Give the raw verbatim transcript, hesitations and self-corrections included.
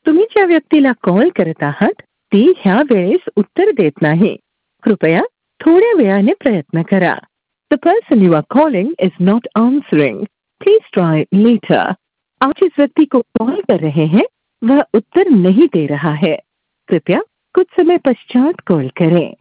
तुम्ही ज्या व्यक्तीला कॉल करत आहात ती ह्या वेळेस उत्तर देत नाही. कृपया थोड्या वेळाने प्रयत्न करा. The person you are calling is not answering. Please try later. आप जिस व्यक्ति को कॉल कर रहे हैं वह उत्तर नहीं दे रहा है. कृपया कुछ समय पश्चात कॉल करें.